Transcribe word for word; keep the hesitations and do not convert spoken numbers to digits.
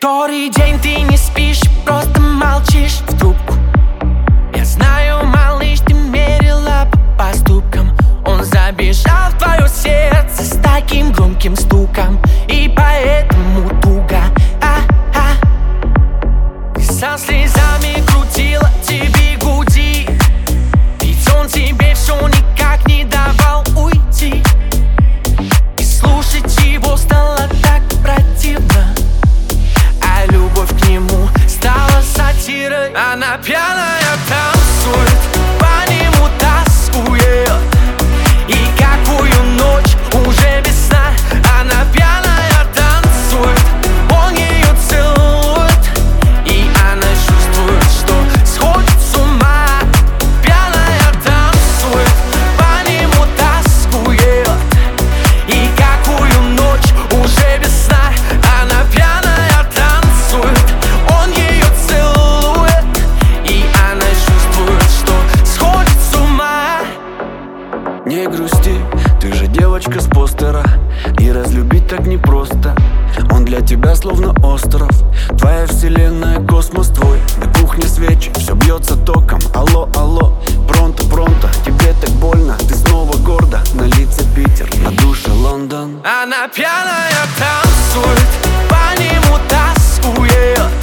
Который день ты не спишь, просто молчишь в трубку. Я знаю, малыш, ты мерила по поступкам. Он забежал в твое сердце с таким громким стуком, и поэтому туго. А-а. Ты со слезами крутила тебе груди, ведь он тебе все никак не давал уйти. И слушать его стало так противно, а любовь к нему стала сатирой. Она пьяная танцует, по нему тоскует, и какую ночь уже без сна. Она пьяная танцует, он ее целует, и она чувствует, что сходит с ума. Пьяная танцует, по нему тоскует, и какую ночь уже без сна. Она пьяная танцует, он ее целует, и она чувствует, что сходит с ума. Не грусти, ты же девочка с постера, и разлюбить так непросто. Он для тебя словно остров, твоя вселенная, космос твой. На кухне свечи, все бьется током. Алло, алло, пронто, пронто, тебе так больно, ты снова гордо. На лице Питер, на душе Лондон. Она пьяная танцует, по нему тоскует,